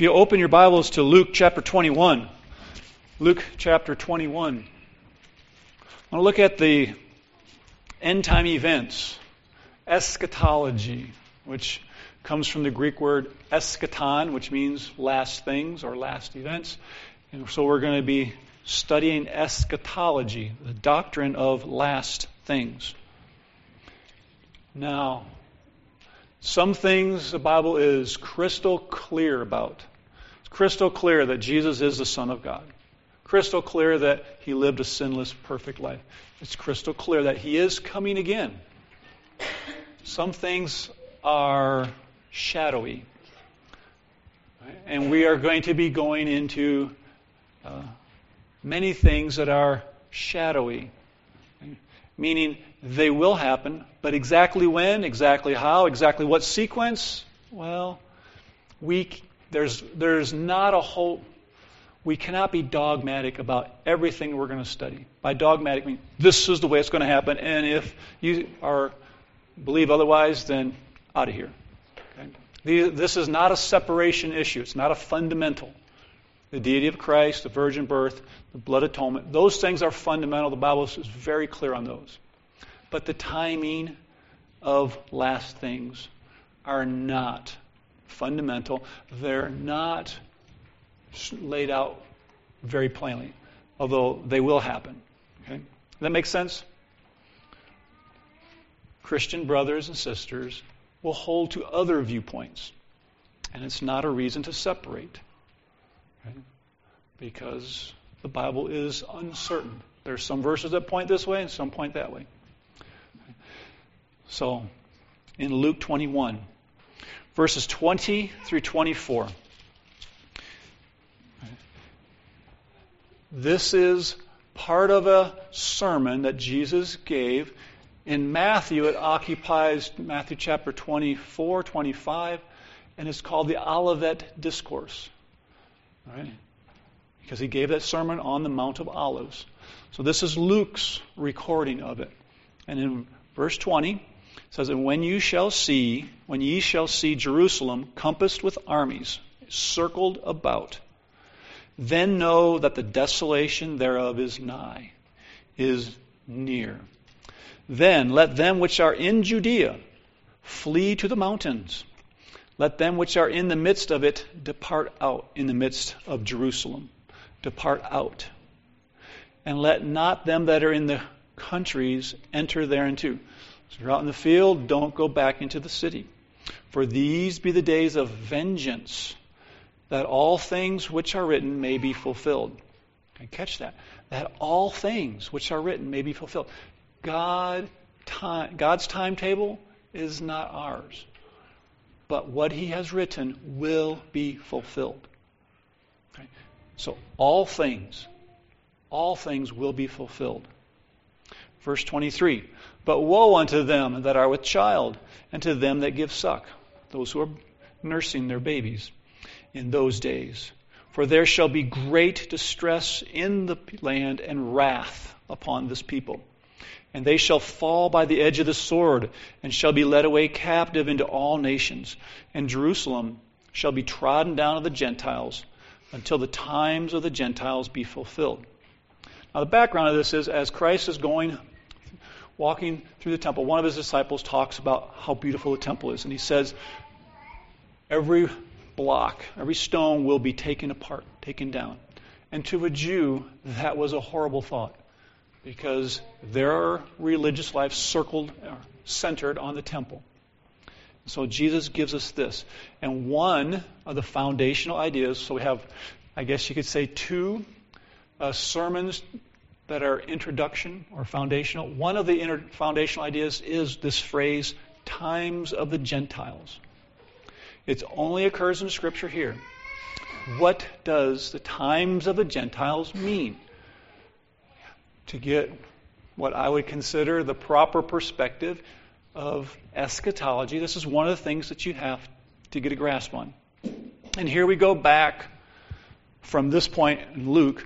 If you open your Bibles to Luke chapter 21, Luke chapter 21, I want to look at the end-time events, eschatology, which comes from the Greek word eschaton, which means last things or last events. And so we're going to be studying eschatology, the doctrine of last things. Now, some things the Bible is crystal clear about. It's crystal clear that Jesus is the Son of God. Crystal clear that He lived a sinless, perfect life. It's crystal clear that He is coming again. Some things are shadowy. And we are going to be going into many things that are shadowy. Meaning they will happen, but exactly when, exactly how, exactly what sequence, well, there's not a whole... We cannot be dogmatic about everything we're going to study. By dogmatic, I mean this is the way it's going to happen, and if you believe otherwise, then out of here. Okay? This is not a separation issue. It's not a fundamental. The deity of Christ, the virgin birth, the blood atonement, those things are fundamental. The Bible is very clear on those. But the timing of last things are not fundamental. They're not laid out very plainly, although they will happen. Okay? Does that make sense? Christian brothers and sisters will hold to other viewpoints, and it's not a reason to separate. Okay? Because the Bible is uncertain. There's some verses that point this way and some point that way. So, in Luke 21, verses 20 through 24. This is part of a sermon that Jesus gave. In Matthew, it occupies Matthew chapter 24, 25, and it's called the Olivet Discourse. All right? Because he gave that sermon on the Mount of Olives. So this is Luke's recording of it. And in verse 20, it says, "And when ye shall see Jerusalem compassed with armies, circled about, then know that the desolation thereof is nigh, is near. Then let them which are in Judea flee to the mountains. Let them which are in the midst of it depart out, in the midst of Jerusalem. Depart out. And let not them that are in the countries enter thereinto." So you're out in the field, don't go back into the city. "For these be the days of vengeance, that all things which are written may be fulfilled." Okay, catch that. That all things which are written may be fulfilled. God's timetable is not ours. But what He has written will be fulfilled. Okay? So all things will be fulfilled. Verse 23, "But woe unto them that are with child, and to them that give suck," those who are nursing their babies, "in those days. For there shall be great distress in the land and wrath upon this people. And they shall fall by the edge of the sword, and shall be led away captive into all nations. And Jerusalem shall be trodden down of the Gentiles, until the times of the Gentiles be fulfilled." Now the background of this is, as Christ is walking through the temple, one of His disciples talks about how beautiful the temple is. And he says, every block, every stone will be taken apart, taken down. And to a Jew, that was a horrible thought, because their religious life centered on the temple. So Jesus gives us this. And one of the foundational ideas, so we have, I guess you could say, two sermons that are introduction or foundational. One of the foundational ideas is this phrase, "times of the Gentiles." It only occurs in Scripture here. What does the times of the Gentiles mean? To get what I would consider the proper perspective of eschatology, this is one of the things that you have to get a grasp on. And here we go back from this point in Luke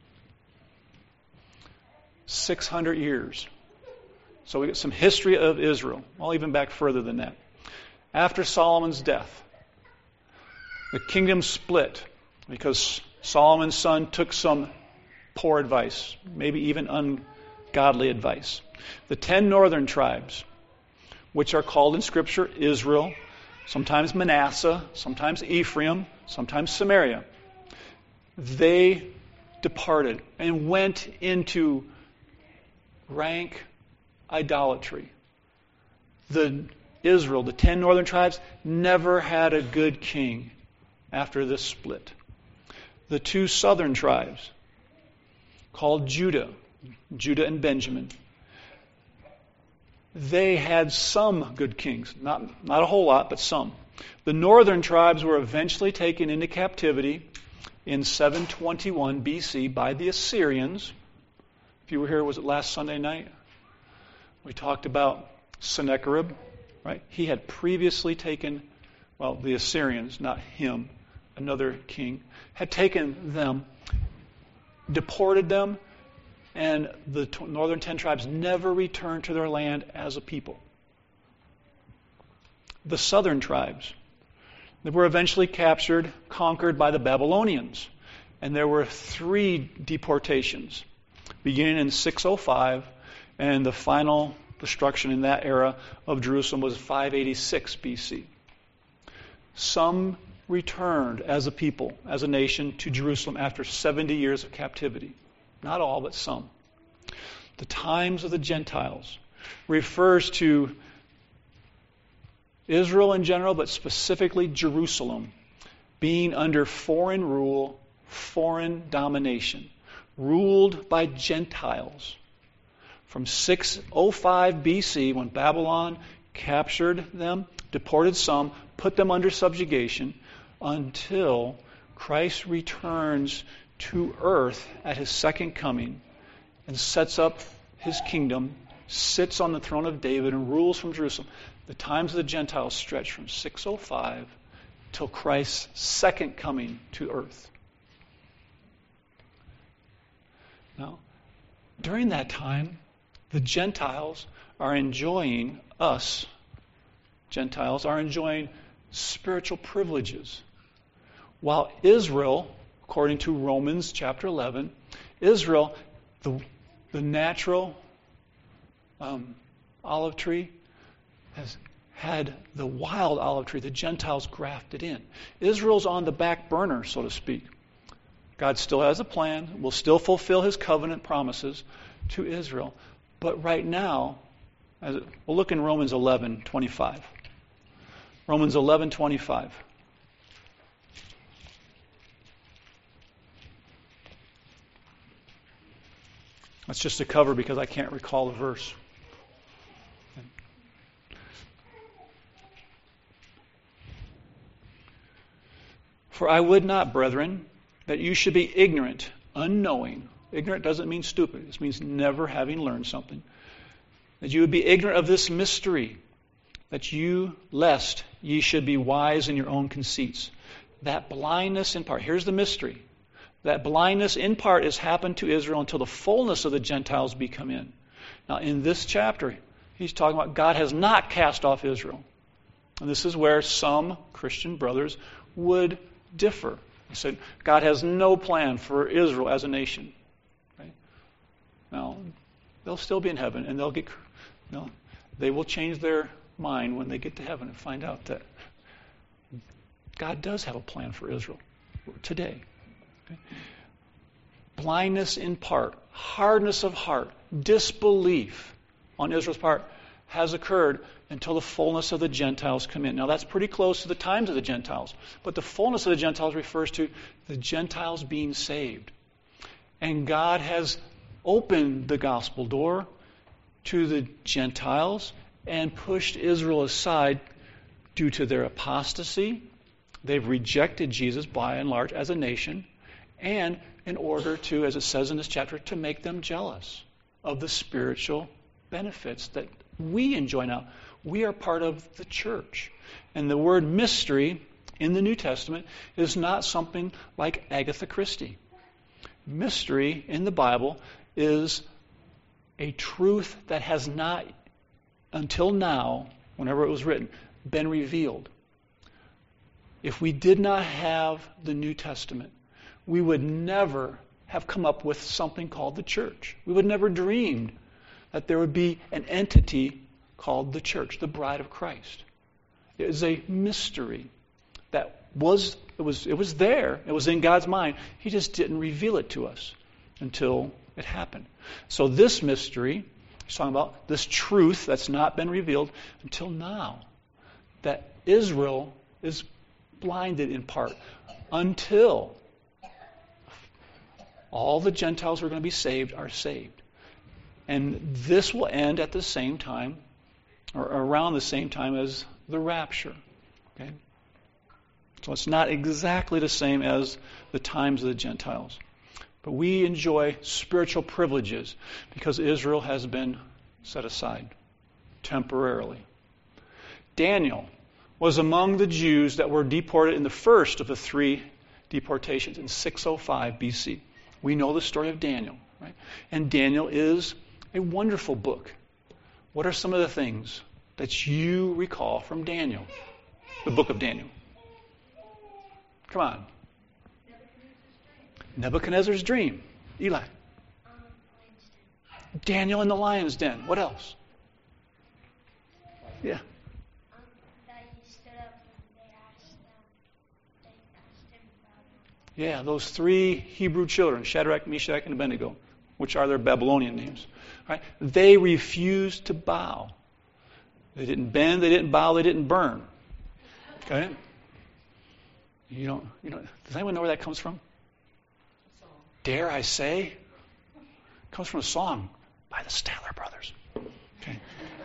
600 years. So we get some history of Israel. I'll even back further than that. After Solomon's death, The kingdom split because Solomon's son took some poor advice, maybe even ungodly advice. The 10 northern tribes, which are called in Scripture Israel, sometimes Manasseh, sometimes Ephraim, sometimes Samaria, they departed and went into rank idolatry. Israel, the 10 northern tribes, never had a good king after this split. The 2 southern tribes, called Judah and Benjamin, they had some good kings. Not a whole lot, but some. The northern tribes were eventually taken into captivity in 721 BC by the Assyrians. If you were here, was it last Sunday night? We talked about Sennacherib, right? He had previously taken, the Assyrians, not him, another king, had taken them, deported them, and the northern 10 tribes never returned to their land as a people. The southern tribes, they were eventually captured, conquered by the Babylonians. And there were 3 deportations, beginning in 605, and the final destruction in that era of Jerusalem was 586 BC. Some returned as a people, as a nation, to Jerusalem after 70 years of captivity. Not all, but some. The times of the Gentiles refers to Israel in general, but specifically Jerusalem, being under foreign rule, foreign domination, ruled by Gentiles. From 605 BC, when Babylon captured them, deported some, put them under subjugation, until Christ returns to earth at his second coming and sets up his kingdom, sits on the throne of David and rules from Jerusalem. The times of the Gentiles stretch from 605 till Christ's second coming to earth. Now, during that time, the Gentiles are enjoying, Gentiles are enjoying spiritual privileges. While Israel, according to Romans chapter 11, Israel, the natural olive tree, has had the wild olive tree, the Gentiles grafted in. Israel's on the back burner, so to speak. God still has a plan, will still fulfill his covenant promises to Israel. But right now, we'll look in Romans 11:25. Romans 11:25. That's just a cover because I can't recall the verse. For I would not, brethren, that you should be ignorant, unknowing. Ignorant doesn't mean stupid. This means never having learned something. That you would be ignorant of this mystery, lest ye should be wise in your own conceits. That blindness in part, here's the mystery. That blindness in part has happened to Israel until the fullness of the Gentiles be come in. Now in this chapter, he's talking about God has not cast off Israel. And this is where some Christian brothers would differ. He said, God has no plan for Israel as a nation. Right? Now, they'll still be in heaven, and they will change their mind when they get to heaven and find out that God does have a plan for Israel today. Okay? Blindness in part, hardness of heart, disbelief on Israel's part has occurred until the fullness of the Gentiles come in. Now that's pretty close to the times of the Gentiles, but the fullness of the Gentiles refers to the Gentiles being saved. And God has opened the gospel door to the Gentiles and pushed Israel aside due to their apostasy. They've rejected Jesus by and large as a nation, and in order to, as it says in this chapter, to make them jealous of the spiritual benefits that we enjoy now. We are part of the church. And the word mystery in the New Testament is not something like Agatha Christie. Mystery in the Bible is a truth that has not, until now, whenever it was written, been revealed. if we did not have the New Testament, we would never have come up with something called the church. We would never dreamed that there would be an entity called the church, the bride of Christ. It is a mystery that was there. It was in God's mind. He just didn't reveal it to us until it happened. So this mystery, he's talking about this truth that's not been revealed until now, that Israel is blinded in part until all the Gentiles who are going to be saved are saved. And this will end at the same time, or around the same time as the rapture. Okay? So it's not exactly the same as the times of the Gentiles. But we enjoy spiritual privileges because Israel has been set aside temporarily. Daniel was among the Jews that were deported in the first of the 3 deportations in 605 BC. We know the story of Daniel, right? And Daniel is a wonderful book. What are some of the things that you recall from Daniel, the book of Daniel? Come on. Nebuchadnezzar's dream. Eli. Daniel in the lion's den. What else? Yeah. That he stood up and they asked him about him. Yeah, those 3 Hebrew children, Shadrach, Meshach, and Abednego, which are their Babylonian names. Right? They refused to bow. They didn't bend, they didn't bow, they didn't burn. Okay? Does anyone know where that comes from? Dare I say? It comes from a song by the Statler Brothers. Okay.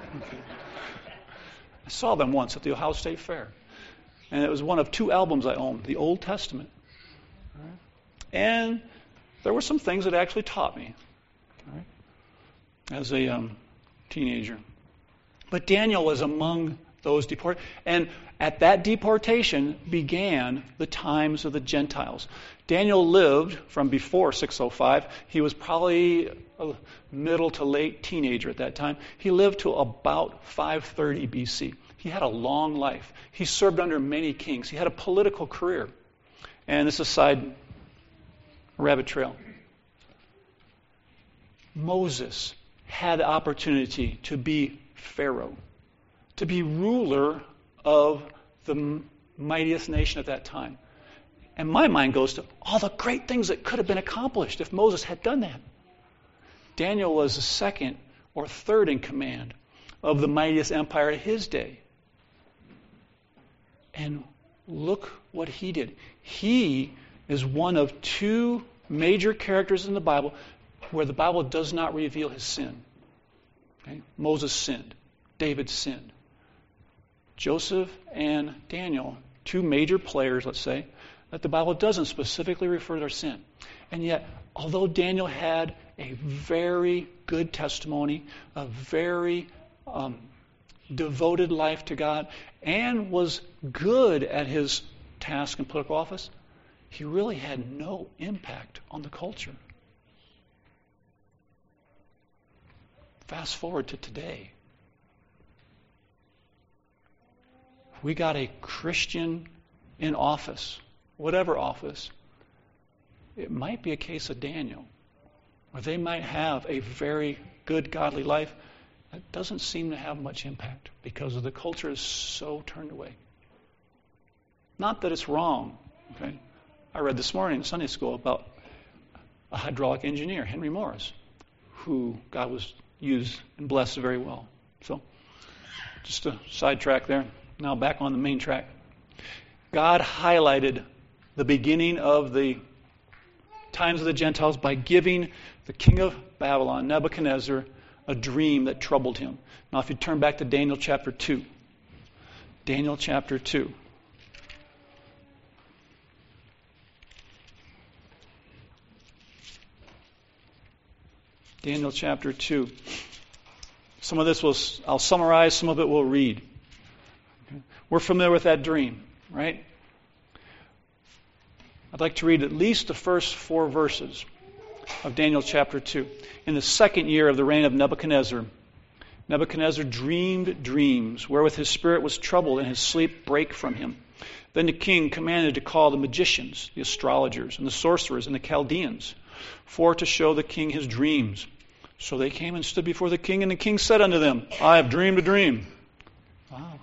I saw them once at the Ohio State Fair. And it was one of 2 albums I owned, the Old Testament. Right. And there were some things that actually taught me, right, as a teenager. But Daniel was among those deported. And at that deportation began the times of the Gentiles. Daniel lived from before 605. He was probably a middle to late teenager at that time. He lived to about 530 BC. He had a long life. He served under many kings. He had a political career. And this is a side rabbit trail. Moses had the opportunity to be Pharaoh, to be ruler of the mightiest nation at that time. And my mind goes to all the great things that could have been accomplished if Moses had done that. Daniel was the 2nd or 3rd in command of the mightiest empire of his day. And look what he did. He is one of 2 major characters in the Bible where the Bible does not reveal his sin. Okay? Moses sinned. David sinned. Joseph and Daniel, 2 major players, let's say, that the Bible doesn't specifically refer to their sin. And yet, although Daniel had a very good testimony, a very devoted life to God, and was good at his task in political office, he really had no impact on the culture. Fast forward to today. We got a Christian in office, whatever office. It might be a case of Daniel, where they might have a very good godly life that doesn't seem to have much impact because of the culture is so turned away. Not that it's wrong. Okay? I read this morning in Sunday school about a hydraulic engineer, Henry Morris, who God was used and blessed very well. So, just a sidetrack there. Now back on the main track. God highlighted the beginning of the times of the Gentiles by giving the king of Babylon, Nebuchadnezzar, a dream that troubled him. Now if you turn back to Daniel chapter 2. Daniel chapter 2. Daniel chapter 2. Some of this I'll summarize, some of it we'll read. Okay. We're familiar with that dream, right? I'd like to read at least the first 4 verses of Daniel chapter 2. In the 2nd year of the reign of Nebuchadnezzar, Nebuchadnezzar dreamed dreams, wherewith his spirit was troubled, and his sleep brake from him. Then the king commanded to call the magicians, the astrologers, and the sorcerers, and the Chaldeans, for to show the king his dreams. So they came and stood before the king, and the king said unto them, I have dreamed a dream. Wow.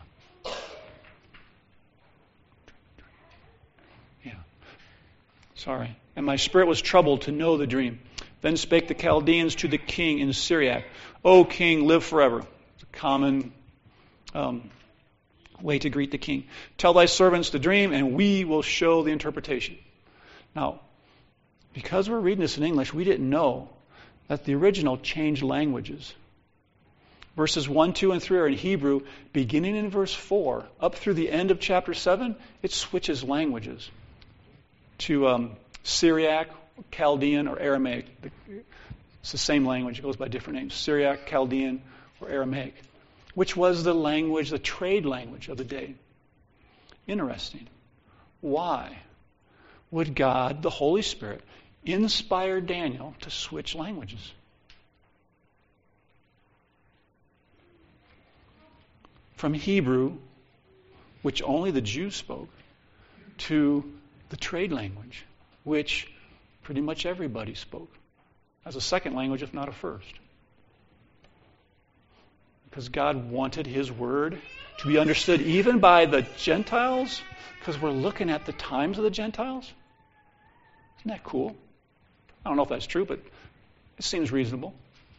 Yeah. Sorry. And my spirit was troubled to know the dream. Then spake the Chaldeans to the king in Syriac, O king, live forever. It's a common way to greet the king. Tell thy servants the dream, and we will show the interpretation. Now, because we're reading this in English, we didn't know that the original changed languages. Verses 1, 2, and 3 are in Hebrew. Beginning in verse 4, up through the end of chapter 7, it switches languages to Syriac, Chaldean, or Aramaic. It's the same language. It goes by different names. Syriac, Chaldean, or Aramaic, which was the language, the trade language of the day. Interesting. Why would God, the Holy Spirit, inspire Daniel to switch languages? From Hebrew, which only the Jews spoke, to the trade language, which pretty much everybody spoke, as a second language, if not a first. Because God wanted His Word to be understood even by the Gentiles, because we're looking at the times of the Gentiles. Isn't that cool? I don't know if that's true, but it seems reasonable.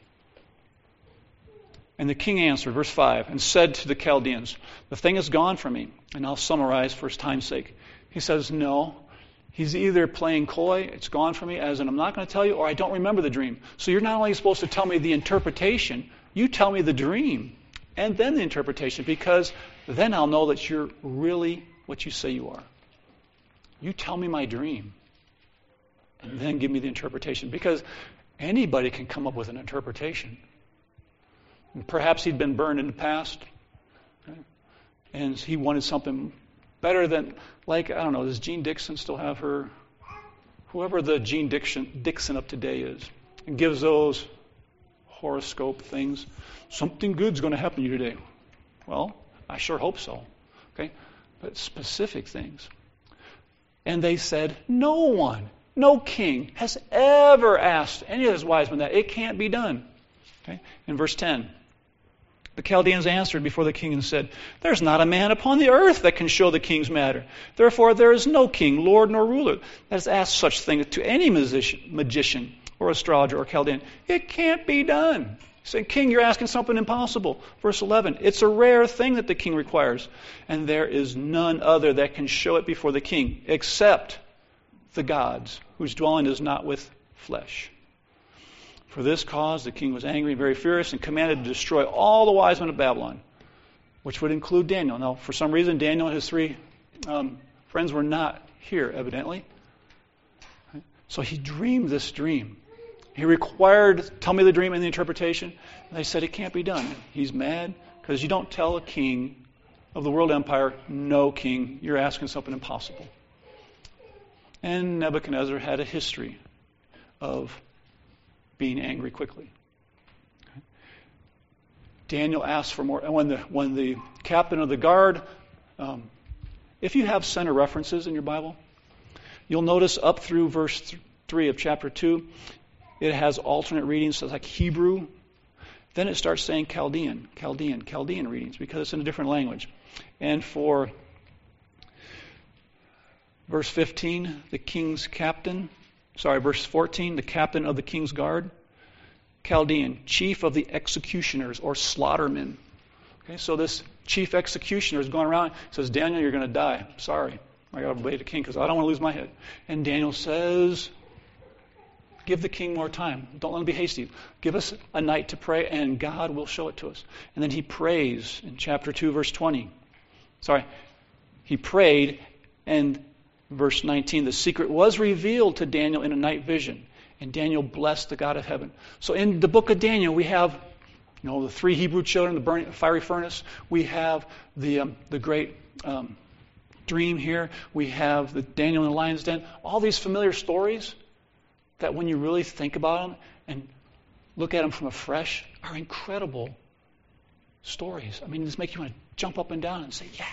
And the king answered, verse 5, and said to the Chaldeans, the thing is gone from me. And I'll summarize for time's sake. He says, no, he's either playing coy, it's gone from me, as in I'm not going to tell you, or I don't remember the dream. So you're not only supposed to tell me the interpretation, you tell me the dream, and then the interpretation, because then I'll know that you're really what you say you are. You tell me my dream, and then give me the interpretation, because anybody can come up with an interpretation. And perhaps he'd been burned in the past, okay? And he wanted something better than, like, I don't know, does Jean Dixon still have her, whoever the Jean Dixon of today is, and gives those horoscope things, something good's going to happen to you today. Well, I sure hope so. Okay? But specific things. And they said, no one, no king has ever asked any of his wise men that. It can't be done. Okay? In verse 10, the Chaldeans answered before the king and said, there's not a man upon the earth that can show the king's matter. Therefore there is no king, lord, nor ruler that has asked such thing to any magician or astrologer or Chaldean. It can't be done. He said, king, you're asking something impossible. Verse 11, it's a rare thing that the king requires, and there is none other that can show it before the king, except the gods, whose dwelling is not with flesh. For this cause the king was angry and very furious, and commanded to destroy all the wise men of Babylon, which would include Daniel. Now, for some reason, Daniel and his three friends were not here, evidently. So he dreamed this dream. He required, tell me the dream and the interpretation. And they said it can't be done. He's mad because you don't tell a king of the world empire, no king, you're asking something impossible. And Nebuchadnezzar had a history of being angry quickly. Okay. Daniel asked for more. And when the captain of the guard, if you have center references in your Bible, you'll notice up through verse 3 of chapter 2, it has alternate readings, so it's like Hebrew. Then it starts saying Chaldean readings, because it's in a different language. And for verse 15, verse 14, the captain of the king's guard, Chaldean, chief of the executioners or slaughtermen. Okay, so this chief executioner is going around, says, Daniel, you're going to die. Sorry, I got to obey the king because I don't want to lose my head. And Daniel says, give the king more time. Don't let him be hasty. Give us a night to pray, and God will show it to us. And then he prays in chapter 2, verse 20. He prayed, and verse 19, the secret was revealed to Daniel in a night vision, and Daniel blessed the God of heaven. So in the book of Daniel, we have, the 3 Hebrew children, the burning fiery furnace. We have the great dream here. We have the Daniel in the lion's den. All these familiar stories that when you really think about them and look at them from afresh are incredible stories. I mean, just make you want to jump up and down and say, yeah.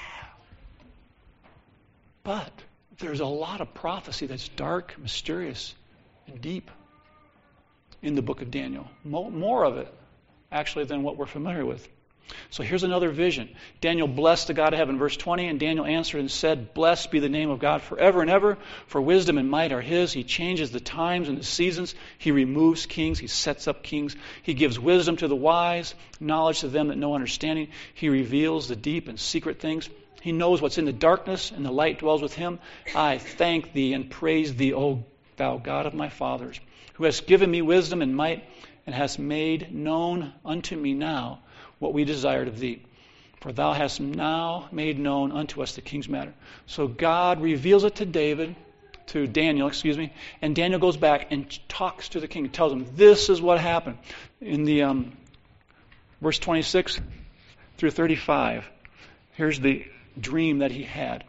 But there's a lot of prophecy that's dark, mysterious, and deep in the book of Daniel. More of it, actually, than what we're familiar with. So here's another vision. Daniel blessed the God of heaven. Verse 20, and Daniel answered and said, blessed be the name of God forever and ever, for wisdom and might are his. He changes the times and the seasons. He removes kings. He sets up kings. He gives wisdom to the wise, knowledge to them that know understanding. He reveals the deep and secret things. He knows what's in the darkness, and the light dwells with him. I thank thee and praise thee, O thou God of my fathers, who hast given me wisdom and might, and hast made known unto me now what we desired of thee. For thou hast now made known unto us the king's matter. So God reveals it to Daniel, and Daniel goes back and talks to the king, tells him, this is what happened. In the verse 26 through 35, here's the dream that he had.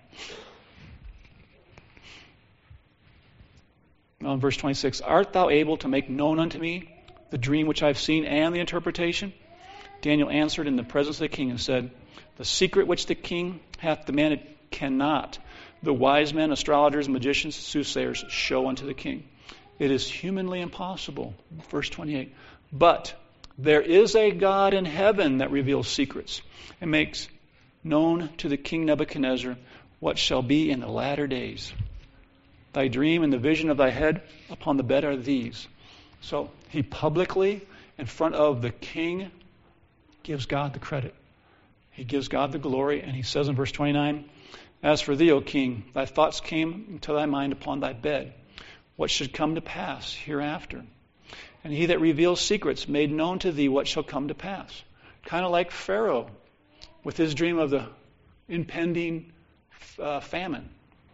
Now in verse 26, art thou able to make known unto me the dream which I have seen and the interpretation? Daniel answered in the presence of the king and said, the secret which the king hath demanded cannot the wise men, astrologers, magicians, soothsayers show unto the king. It is humanly impossible. Verse 28, but there is a God in heaven that reveals secrets and makes known to the king Nebuchadnezzar what shall be in the latter days. Thy dream and the vision of thy head upon the bed are these. So he publicly, in front of the king, gives God the credit. He gives God the glory, and he says in verse 29, as for thee, O king, thy thoughts came into thy mind upon thy bed, what should come to pass hereafter. And he that reveals secrets made known to thee what shall come to pass. Kind of like Pharaoh with his dream of the impending famine.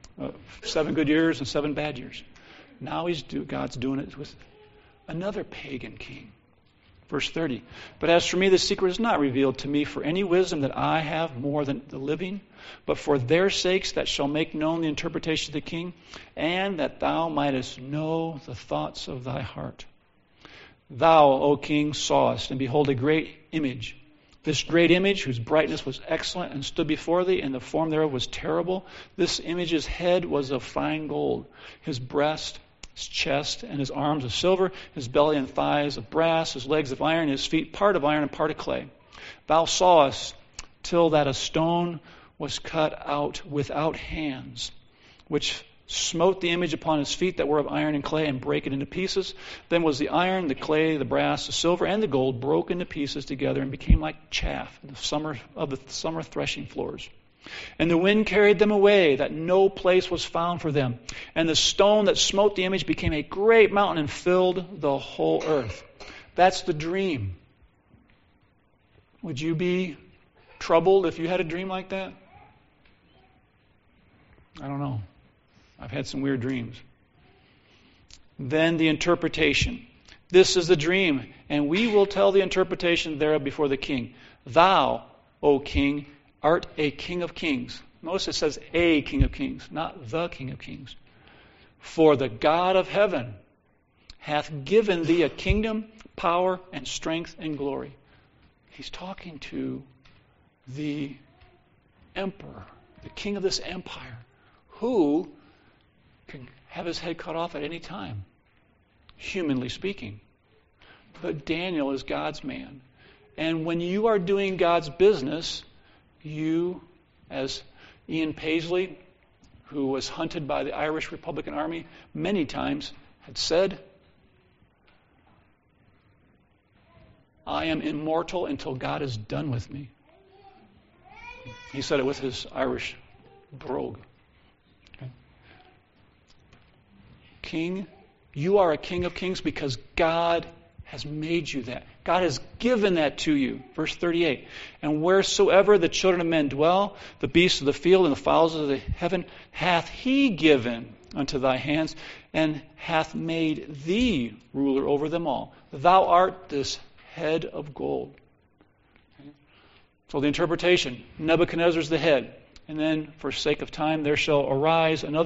7 good years and 7 bad years. Now God's doing it with another pagan king. Verse 30, but as for me, the secret is not revealed to me for any wisdom that I have more than the living, but for their sakes that shall make known the interpretation of the king, and that thou mightest know the thoughts of thy heart. Thou, O king, sawest, and behold, a great image. This great image, whose brightness was excellent, and stood before thee, and the form thereof was terrible. This image's head was of fine gold, his breast, his chest, and his arms of silver, his belly and thighs of brass, his legs of iron, his feet part of iron and part of clay. Thou sawest till that a stone was cut out without hands, which smote the image upon his feet that were of iron and clay, and brake it into pieces. Then was the iron, the clay, the brass, the silver, and the gold broken into pieces together, and became like chaff in the summer threshing floors. And the wind carried them away, that no place was found for them. And the stone that smote the image became a great mountain and filled the whole earth. That's the dream. Would you be troubled if you had a dream like that? I don't know. I've had some weird dreams. Then the interpretation. This is the dream, and we will tell the interpretation thereof before the king. Thou, O king, art a king of kings. Notice it says a king of kings, not the king of kings. For the God of heaven hath given thee a kingdom, power, and strength, and glory. He's talking to the emperor, the king of this empire, who can have his head cut off at any time, humanly speaking. But Daniel is God's man. And when you are doing God's business, you, as Ian Paisley, who was hunted by the Irish Republican Army many times, had said, I am immortal until God is done with me. He said it with his Irish brogue. Okay. King, you are a king of kings because God has made you that. God has given that to you. Verse 38. And wheresoever the children of men dwell, the beasts of the field and the fowls of the heaven, hath he given unto thy hands, and hath made thee ruler over them all. Thou art this head of gold. Okay. So the interpretation, Nebuchadnezzar is the head. And then, for sake of time, there shall arise another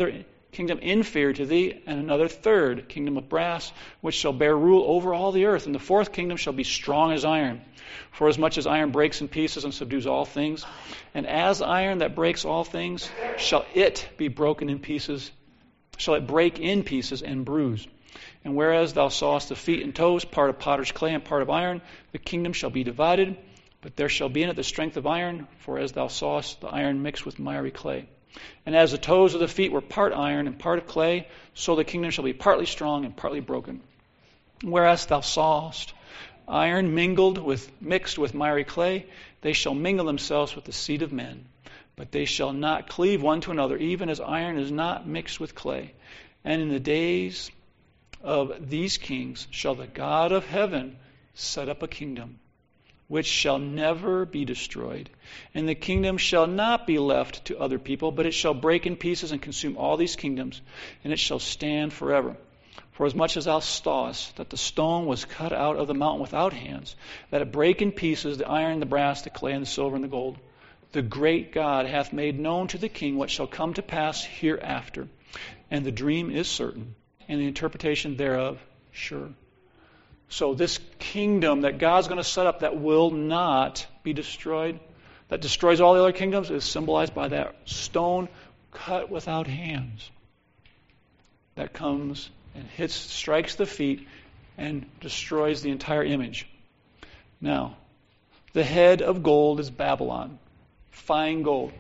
kingdom inferior to thee, and another third, kingdom of brass, which shall bear rule over all the earth. And the fourth kingdom shall be strong as iron. For as much as iron breaks in pieces and subdues all things, and as iron that breaks all things, shall it be broken in pieces, shall it break in pieces and bruise. And whereas thou sawest the feet and toes, part of potter's clay and part of iron, the kingdom shall be divided, but there shall be in it the strength of iron, for as thou sawest the iron mixed with miry clay. And as the toes of the feet were part iron and part of clay, so the kingdom shall be partly strong and partly broken. Whereas thou sawest iron mixed with miry clay, they shall mingle themselves with the seed of men, but they shall not cleave one to another, even as iron is not mixed with clay. And in the days of these kings shall the God of heaven set up a kingdom, which shall never be destroyed. And the kingdom shall not be left to other people, but it shall break in pieces and consume all these kingdoms, and it shall stand forever. For as much as thou sawest that the stone was cut out of the mountain without hands, that it break in pieces the iron, the brass, the clay, and the silver, and the gold, the great God hath made known to the king what shall come to pass hereafter. And the dream is certain, and the interpretation thereof sure. So this kingdom that God's going to set up that will not be destroyed, that destroys all the other kingdoms, is symbolized by that stone cut without hands that comes and strikes the feet and destroys the entire image. Now, the head of gold is Babylon, fine gold.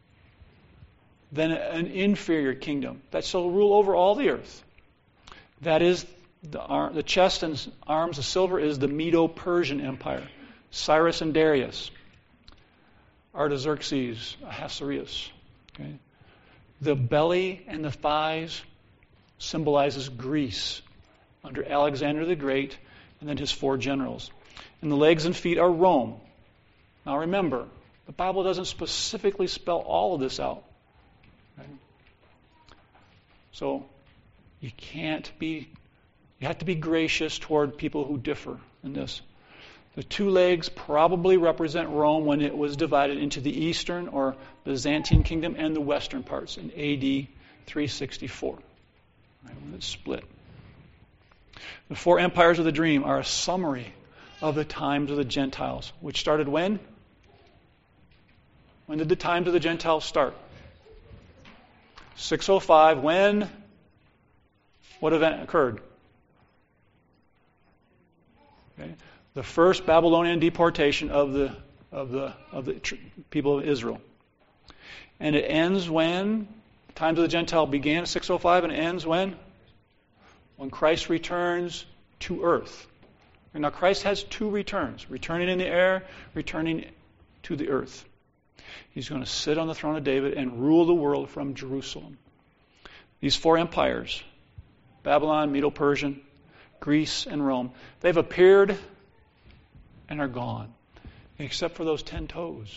Then an inferior kingdom that shall rule over all the earth. That is, the chest and arms of silver is the Medo-Persian Empire. Cyrus and Darius. Artaxerxes, Ahasuerus. Okay. The belly and the thighs symbolizes Greece under Alexander the Great and then his 4 generals. And the legs and feet are Rome. Now remember, the Bible doesn't specifically spell all of this out. Okay. So you have to be gracious toward people who differ in this. The 2 legs probably represent Rome when it was divided into the eastern or Byzantine kingdom and the western parts in AD 364. Right, when it's split. The 4 empires of the dream are a summary of the times of the Gentiles, which started when? When did the times of the Gentiles start? 605. When? What event occurred? Okay. The first Babylonian deportation of the people of Israel. And it ends when? The times of the Gentile began at 605 and it ends when? When Christ returns to earth. And now Christ has 2 returns. Returning in the air, returning to the earth. He's going to sit on the throne of David and rule the world from Jerusalem. These 4 empires, Babylon, Medo-Persian, Greece, and Rome, they've appeared and are gone, except for those 10 toes.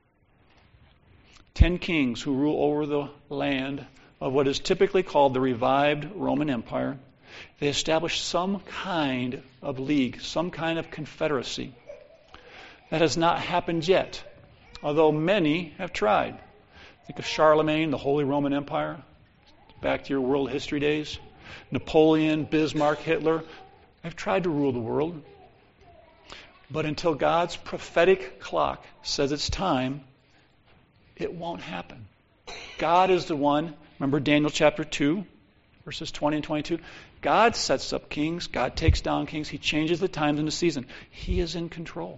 10 kings who rule over the land of what is typically called the revived Roman Empire. They established some kind of league, some kind of confederacy. That has not happened yet, although many have tried. Think of Charlemagne, the Holy Roman Empire, back to your world history days. Napoleon, Bismarck, Hitler. They've tried to rule the world. But until God's prophetic clock says it's time, it won't happen. God is the one, remember Daniel chapter 2, verses 20 and 22? God sets up kings. God takes down kings. He changes the times and the season. He is in control.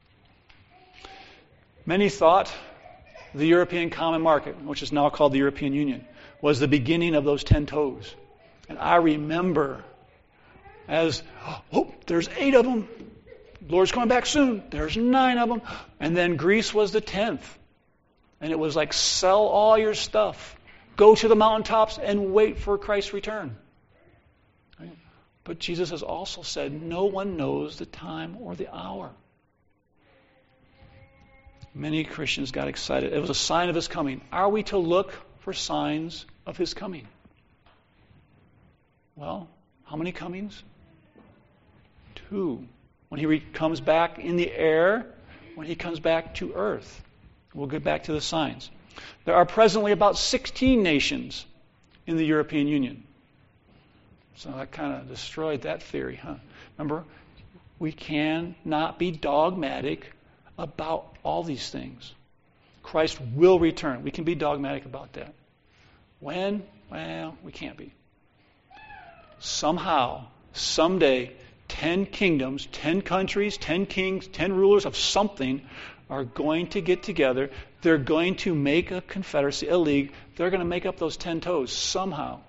Many thought the European Common Market, which is now called the European Union, was the beginning of those 10 toes. And I remember as, there's 8 of them. The Lord's coming back soon. There's 9 of them. And then Greece was the 10th. And it was like, sell all your stuff. Go to the mountaintops and wait for Christ's return. Right? But Jesus has also said, no one knows the time or the hour. Many Christians got excited. It was a sign of His coming. Are we to look for signs of His coming? Well, how many comings? 2. When He comes back in the air, when He comes back to earth. We'll get back to the signs. There are presently about 16 nations in the European Union. So that kind of destroyed that theory, huh? Remember, we cannot be dogmatic about all these things. Christ will return. We can be dogmatic about that. When? Well, we can't be. Somehow, someday, 10 kingdoms, 10 countries, 10 kings, 10 rulers of something are going to get together. They're going to make a confederacy, a league. They're going to make up those 10 toes somehow.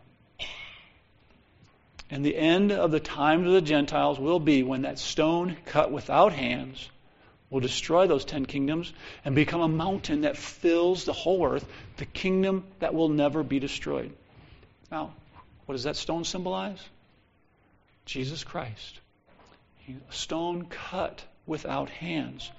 And the end of the times of the Gentiles will be when that stone cut without hands will destroy those 10 kingdoms and become a mountain that fills the whole earth, the kingdom that will never be destroyed. Now, what does that stone symbolize? Jesus Christ. A stone cut without hands.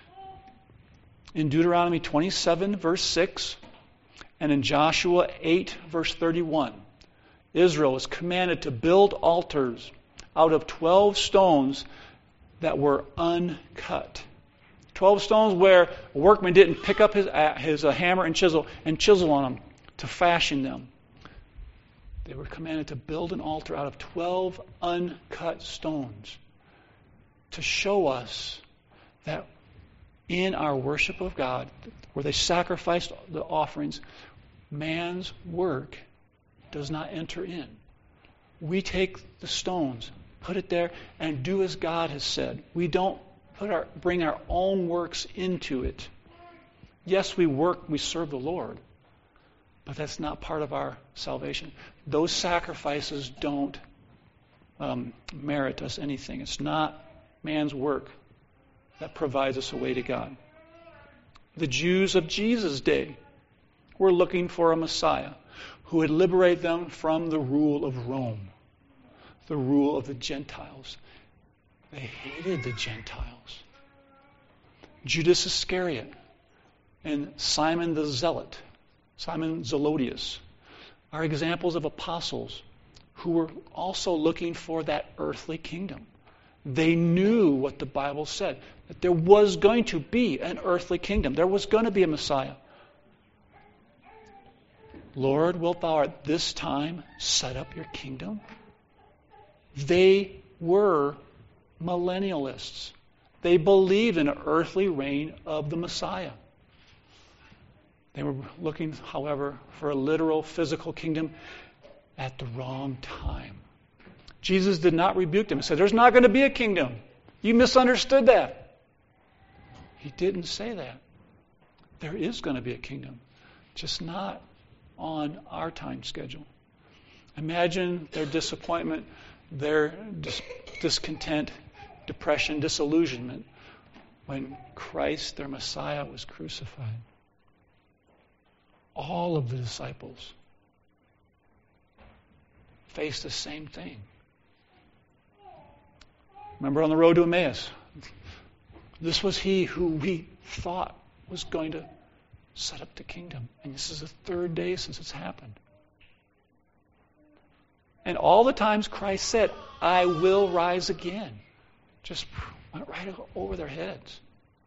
In Deuteronomy 27, verse 6, and in Joshua 8, verse 31, Israel was commanded to build altars out of 12 stones that were uncut. 12 stones where a workman didn't pick up his hammer and chisel on them to fashion them. They were commanded to build an altar out of 12 uncut stones to show us that in our worship of God, where they sacrificed the offerings, man's work does not enter in. We take the stones, put it there, and do as God has said. We don't bring our own works into it. Yes, we work, we serve the Lord, but that's not part of our salvation. Those sacrifices don't merit us anything. It's not man's work that provides us a way to God. The Jews of Jesus' day were looking for a Messiah who would liberate them from the rule of Rome, the rule of the Gentiles. They hated the Gentiles. Judas Iscariot and Simon the Zealot, Simon Zelotes, are examples of apostles who were also looking for that earthly kingdom. They knew what the Bible said, that there was going to be an earthly kingdom. There was going to be a Messiah. Lord, wilt thou at this time set up your kingdom? They were millennialists. They believed in an earthly reign of the Messiah. They were looking, however, for a literal physical kingdom at the wrong time. Jesus did not rebuke them and said, there's not going to be a kingdom. You misunderstood that. He didn't say that. There is going to be a kingdom, just not on our time schedule. Imagine their disappointment, their discontent, depression, disillusionment when Christ, their Messiah, was crucified. All of the disciples faced the same thing. Remember on the road to Emmaus? This was he who we thought was going to set up the kingdom. And this is the third day since it's happened. And all the times Christ said, I will rise again, just went right over their heads.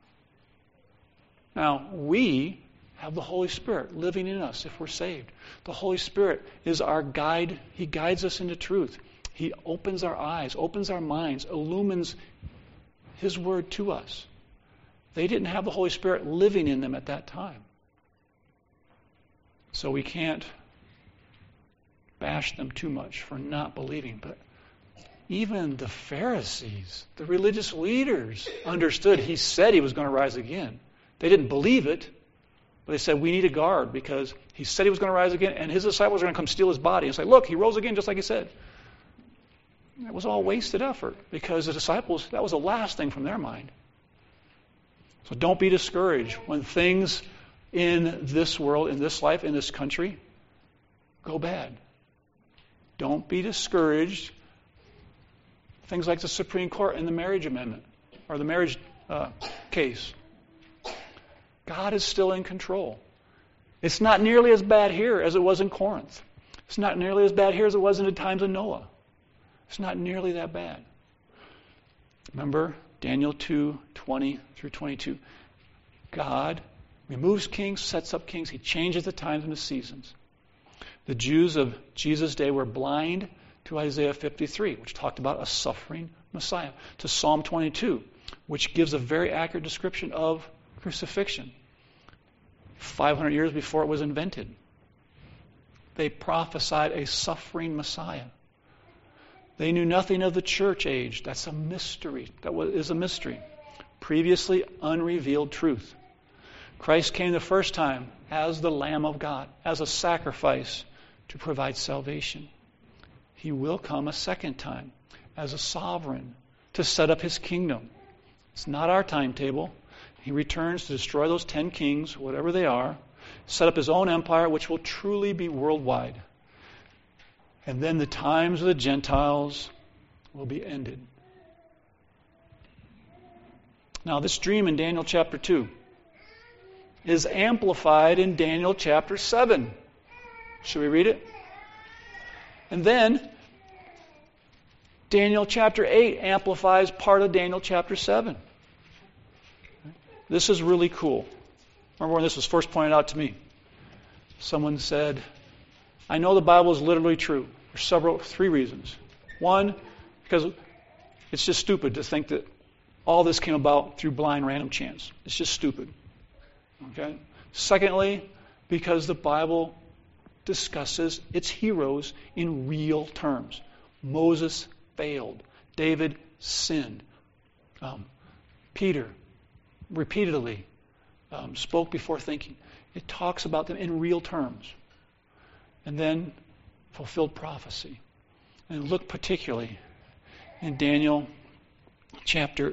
Now, we have the Holy Spirit living in us if we're saved. The Holy Spirit is our guide. He guides us into truth. He opens our eyes, opens our minds, illumines His Word to us. They didn't have the Holy Spirit living in them at that time. So we can't bash them too much for not believing. But even the Pharisees, the religious leaders, understood He said He was going to rise again. They didn't believe it, but they said, we need a guard because He said He was going to rise again, and His disciples are going to come steal His body and say, look, He rose again just like He said. It was all wasted effort because the disciples, that was the last thing from their mind. So don't be discouraged when things in this world, in this life, in this country, go bad. Don't be discouraged. Things like the Supreme Court and the marriage amendment, or the marriage case. God is still in control. It's not nearly as bad here as it was in Corinth. It's not nearly as bad here as it was in the times of Noah. It's not nearly that bad. Remember Daniel 2:20 through 22. God removes kings, sets up kings. He changes the times and the seasons. The Jews of Jesus' day were blind to Isaiah 53, which talked about a suffering Messiah, to Psalm 22, which gives a very accurate description of crucifixion 500 years before it was invented. They prophesied a suffering Messiah. They knew nothing of the church age. That's a mystery. Is a mystery. Previously unrevealed truth. Christ came the first time as the Lamb of God, as a sacrifice to provide salvation. He will come a second time as a sovereign to set up his kingdom. It's not our timetable. He returns to destroy those 10 kings, whatever they are, set up his own empire, which will truly be worldwide. And then the times of the Gentiles will be ended. Now, this dream in Daniel chapter 2 is amplified in Daniel chapter 7. Should we read it? And then Daniel chapter 8 amplifies part of Daniel chapter 7. This is really cool. Remember when this was first pointed out to me? Someone said, I know the Bible is literally true. There's 3 reasons. One, because it's just stupid to think that all this came about through blind random chance. It's just stupid. Okay? Secondly, because the Bible discusses its heroes in real terms. Moses failed. David sinned. Peter repeatedly spoke before thinking. It talks about them in real terms. And then fulfilled prophecy. And look particularly in Daniel chapter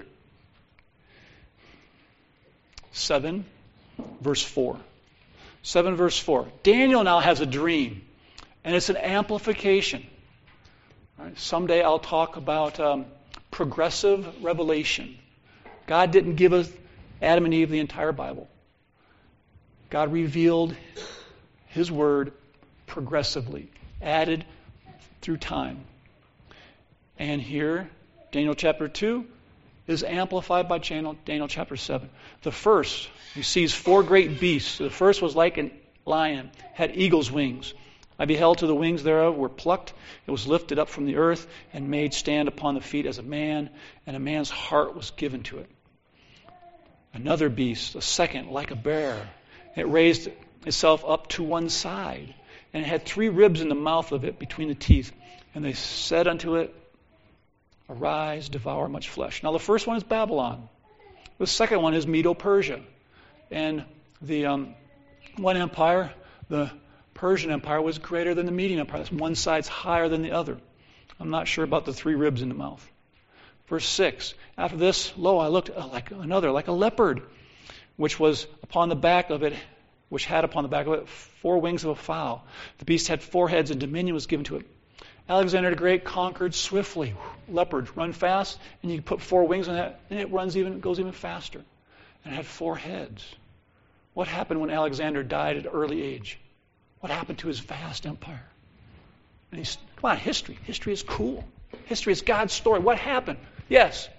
7, verse 4. 7 verse 4. Daniel now has a dream, and it's an amplification. All right, someday I'll talk about progressive revelation. God didn't give us Adam and Eve the entire Bible. God revealed His Word progressively, added through time. And here, Daniel chapter 2 is amplified by Daniel chapter 7. The first, he sees 4 great beasts. The first was like a lion, had eagle's wings. I beheld till the wings thereof were plucked. It was lifted up from the earth and made stand upon the feet as a man, and a man's heart was given to it. Another beast, a second, like a bear. It raised itself up to one side, and it had 3 ribs in the mouth of it between the teeth. And they said unto it, Arise, devour much flesh. Now the first one is Babylon. The second one is Medo-Persia. And the one empire, the Persian Empire, was greater than the Median Empire. That's one side's higher than the other. I'm not sure about the 3 ribs in the mouth. Verse 6, after this, lo, I looked like a leopard, which was upon the back of it, which had upon the back of it 4 wings of a fowl. The beast had 4 heads, and dominion was given to it. Alexander the Great conquered swiftly. Leopards run fast, and you put 4 wings on that, and it goes even faster. And it had 4 heads. What happened when Alexander died at an early age? What happened to his vast empire? And come on, history. History is cool. History is God's story. What happened? Yes.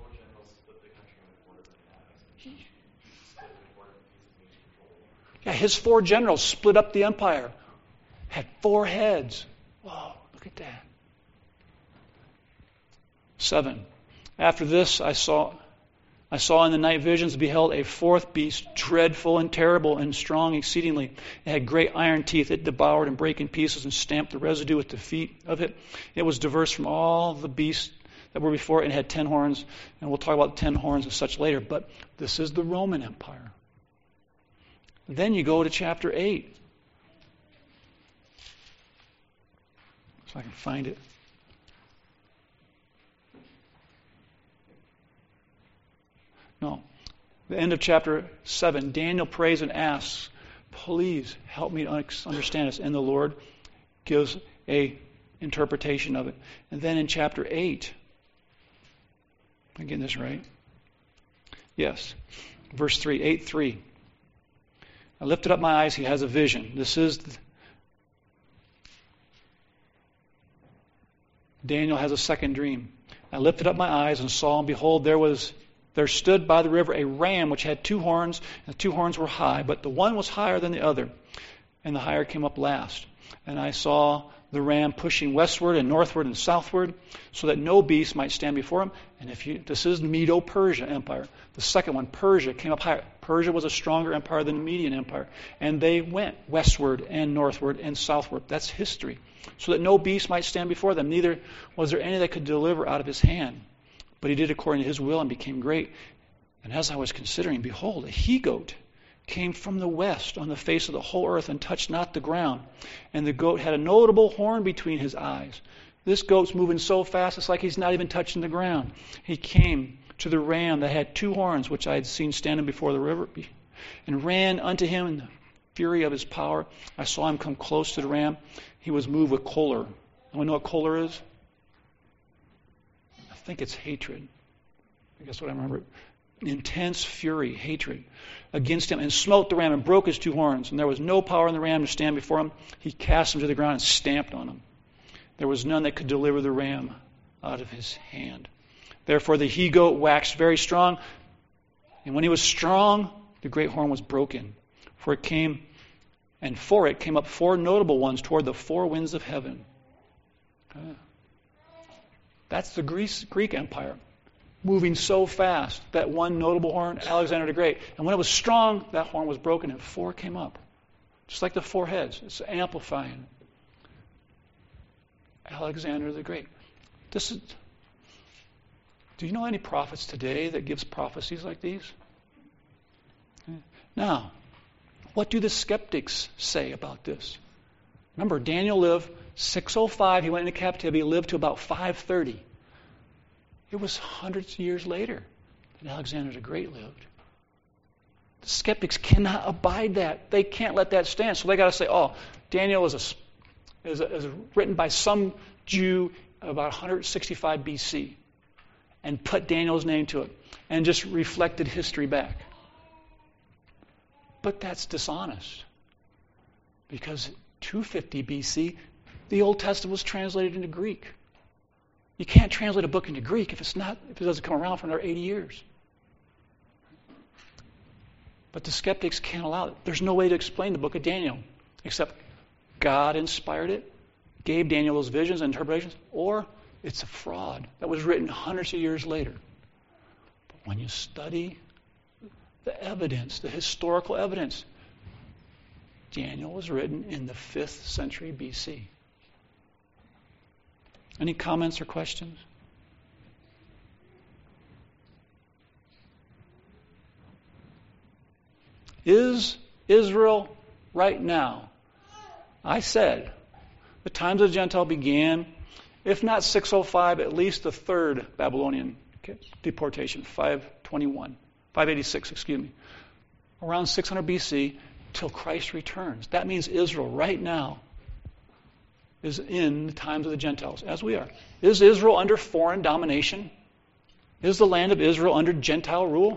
Yeah, his 4 generals split up the empire. Had 4 heads. Whoa, look at that. 7. After this I saw in the night visions, beheld a 4th beast, dreadful and terrible and strong exceedingly. It had great iron teeth. It devoured and brake in pieces and stamped the residue with the feet of it. It was diverse from all the beasts that were before it, and had 10 horns. And we'll talk about the 10 horns and such later. But this is the Roman Empire. Then you go to chapter 8. So I can find it. No. The end of chapter 7, Daniel prays and asks, please help me understand this. And the Lord gives a interpretation of it. And then in chapter 8, am I getting this right? Yes. Verse 3, 8:3. I lifted up my eyes, he has a vision. This is Daniel has a second dream. I lifted up my eyes and saw, and behold, there stood by the river a ram which had 2 horns, and the 2 horns were high, but the one was higher than the other, and the higher came up last. And I saw the ram pushing westward and northward and southward, so that no beast might stand before him. And this is Medo-Persia Empire. The second one, Persia, came up higher. Persia was a stronger empire than the Median Empire. And they went westward and northward and southward. That's history. So that no beast might stand before them. Neither was there any that could deliver out of his hand. But he did according to his will and became great. And as I was considering, behold, a he-goat came from the west on the face of the whole earth and touched not the ground. And the goat had a notable horn between his eyes. This goat's moving so fast, it's like he's not even touching the ground. He came to the ram that had 2 horns, which I had seen standing before the river, and ran unto him in the fury of his power. I saw him come close to the ram. He was moved with choler. Anyone know what choler is? I think it's hatred. I guess what I remember. Intense fury, hatred against him, and smote the ram and broke his 2 horns. And there was no power in the ram to stand before him. He cast him to the ground and stamped on him. There was none that could deliver the ram out of his hand. Therefore the he-goat waxed very strong. And when he was strong, the great horn was broken. For it came up 4 notable ones toward the 4 winds of heaven. That's the Greek Empire. Moving so fast, that one notable horn, Alexander the Great. And when it was strong, that horn was broken and 4 came up. Just like the 4 heads. It's amplifying. Alexander the Great. Do you know any prophets today that gives prophecies like these? Now, what do the skeptics say about this? Remember, Daniel lived 605. He went into captivity. He lived to about 530. It was hundreds of years later that Alexander the Great lived. The skeptics cannot abide that. They can't let that stand. So they got to say, Daniel is written by some Jew about 165 BC, and put Daniel's name to it, and just reflected history back. But that's dishonest. Because 250 BC, the Old Testament was translated into Greek. You can't translate a book into Greek if it doesn't come around for another 80 years. But the skeptics can't allow it. There's no way to explain the book of Daniel except God inspired it, gave Daniel those visions and interpretations, or it's a fraud that was written hundreds of years later. But when you study the evidence, the historical evidence, Daniel was written in the 5th century BC. Any comments or questions? Is Israel right now? I said, the times of the Gentile began, if not 605, at least the 3rd Babylonian deportation, 586, around 600 BC, till Christ returns. That means Israel right now is in the times of the Gentiles, as we are. Is Israel under foreign domination? Is the land of Israel under Gentile rule?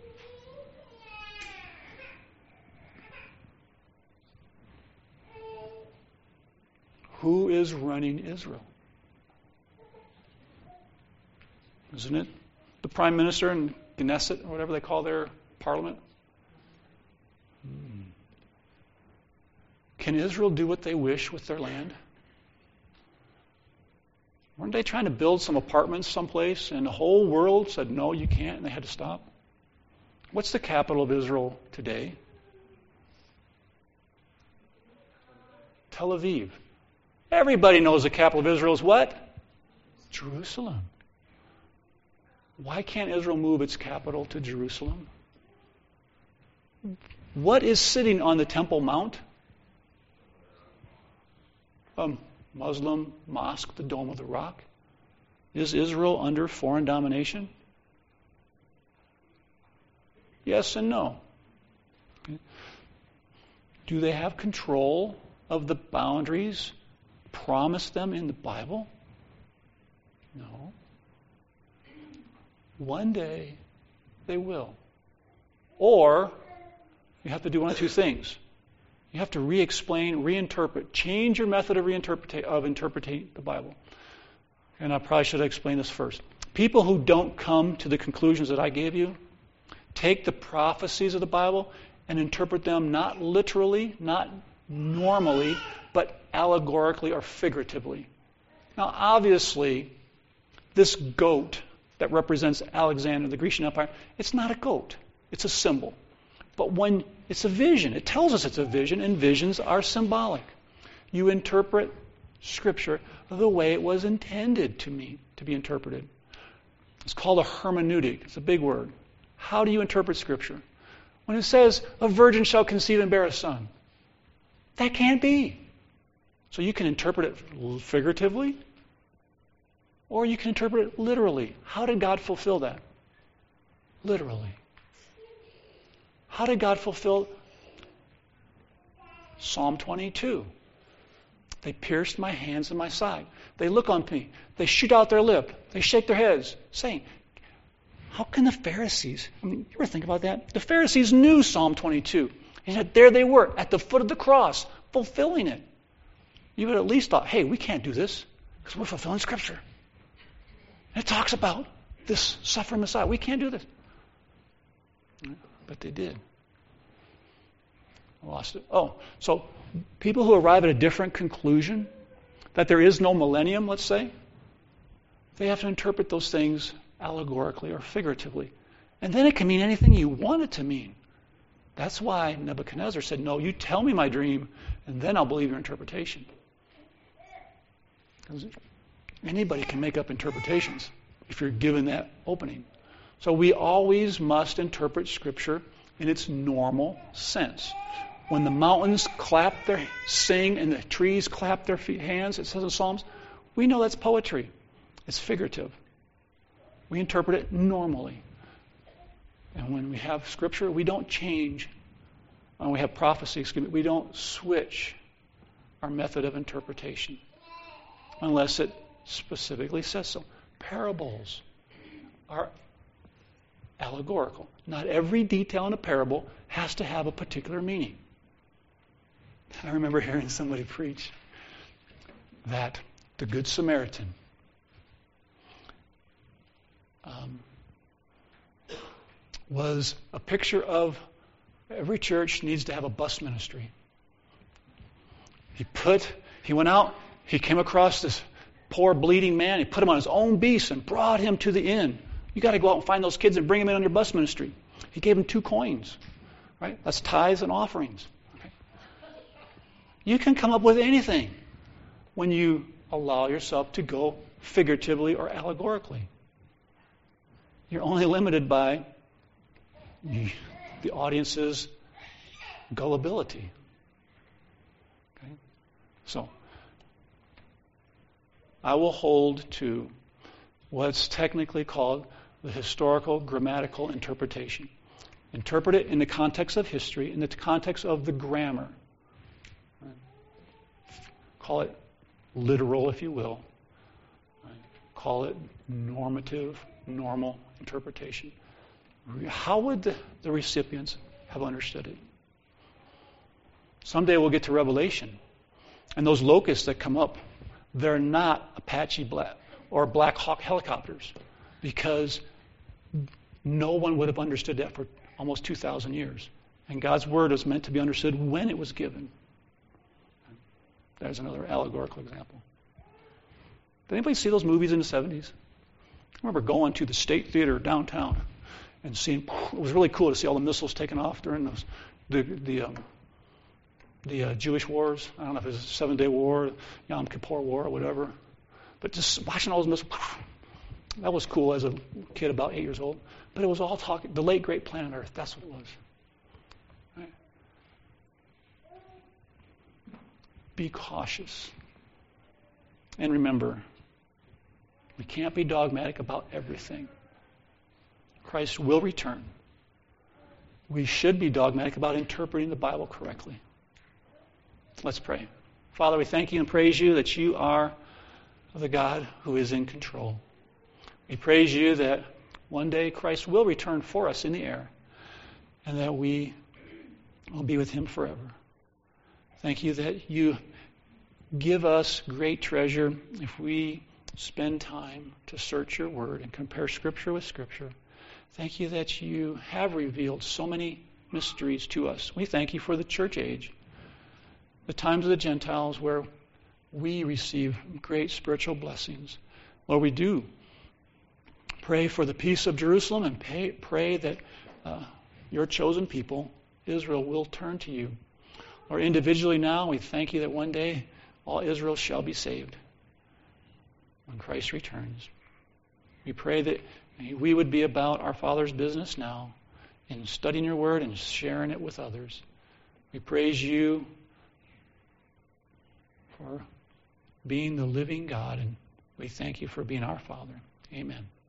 Who is running Israel? Isn't it the Prime Minister and Knesset, or whatever they call their parliament? Can Israel do what they wish with their land? Weren't they trying to build some apartments someplace, and the whole world said, no, you can't, and they had to stop? What's the capital of Israel today? Tel Aviv. Everybody knows the capital of Israel is what? Jerusalem. Why can't Israel move its capital to Jerusalem? What is sitting on the Temple Mount? A Muslim mosque, the Dome of the Rock. Is Israel under foreign domination? Yes and no. Do they have control of the boundaries promised them in the Bible? No. One day they will. Or you have to do one of 2 things. You have to re-explain, reinterpret, change your method of interpreting the Bible. And I probably should have explained this first. People who don't come to the conclusions that I gave you take the prophecies of the Bible and interpret them not literally, not normally, but allegorically or figuratively. Now, obviously, this goat that represents Alexander, the Grecian Empire, it's not a goat. It's a symbol. But when it's a vision, it tells us it's a vision, and visions are symbolic. You interpret Scripture the way it was intended to be interpreted. It's called a hermeneutic. It's a big word. How do you interpret Scripture? When it says, a virgin shall conceive and bear a son, that can't be. So you can interpret it figuratively, or you can interpret it literally. How did God fulfill that? Literally. How did God fulfill Psalm 22? They pierced my hands and my side. They look on me. They shoot out their lip. They shake their heads, saying, how can the Pharisees, you ever think about that? The Pharisees knew Psalm 22. And yet there they were, at the foot of the cross, fulfilling it. You would at least thought, hey, we can't do this, because we're fulfilling Scripture. And it talks about this suffering Messiah. We can't do this. But they did. I lost it. Oh, so people who arrive at a different conclusion, that there is no millennium, let's say, they have to interpret those things allegorically or figuratively. And then it can mean anything you want it to mean. That's why Nebuchadnezzar said, no, you tell me my dream, and then I'll believe your interpretation. Because anybody can make up interpretations if you're given that opening. So we always must interpret Scripture in its normal sense. When the mountains sing, and the trees clap their hands, it says in Psalms, we know that's poetry. It's figurative. We interpret it normally. And when we have Scripture, we don't change. When we have prophecy, we don't switch our method of interpretation unless it specifically says so. Parables are allegorical. Not every detail in a parable has to have a particular meaning. I remember hearing somebody preach that the Good Samaritan was a picture of every church needs to have a bus ministry. He went out, he came across this poor bleeding man, he put him on his own beast and brought him to the inn. You got to go out and find those kids and bring them in on your bus ministry. He gave them 2 coins, right? That's tithes and offerings. Okay? You can come up with anything when you allow yourself to go figuratively or allegorically. You're only limited by the audience's gullibility. Okay? So, I will hold to what's technically called the historical grammatical interpretation. Interpret it in the context of history, in the context of the grammar. Right? Call it literal, if you will. Right? Call it normative, normal interpretation. How would the recipients have understood it? Someday we'll get to Revelation, and those locusts that come up, they're not Apache Black or Black Hawk helicopters, because no one would have understood that for almost 2,000 years. And God's Word is meant to be understood when it was given. There's another allegorical example. Did anybody see those movies in the 70s? I remember going to the State Theater downtown and seeing, it was really cool to see all the missiles taken off during the Jewish wars. I don't know if it was the 7-Day War, Yom Kippur War, or whatever. But just watching all those missiles, that was cool as a kid about 8 years old. But it was all talking, the late great planet Earth, that's what it was. Right? Be cautious. And remember, we can't be dogmatic about everything. Christ will return. We should be dogmatic about interpreting the Bible correctly. Let's pray. Father, we thank you and praise you that you are the God who is in control. We praise you that one day Christ will return for us in the air, and that we will be with him forever. Thank you that you give us great treasure if we spend time to search your word and compare Scripture with Scripture. Thank you that you have revealed so many mysteries to us. We thank you for the church age. the times of the Gentiles where we receive great spiritual blessings. Lord, we do pray for the peace of Jerusalem and pray that your chosen people, Israel, will turn to you. Or individually now, we thank you that one day all Israel shall be saved when Christ returns. We pray that we would be about our Father's business now in studying your word and sharing it with others. We praise you for being the living God, and we thank you for being our Father. Amen.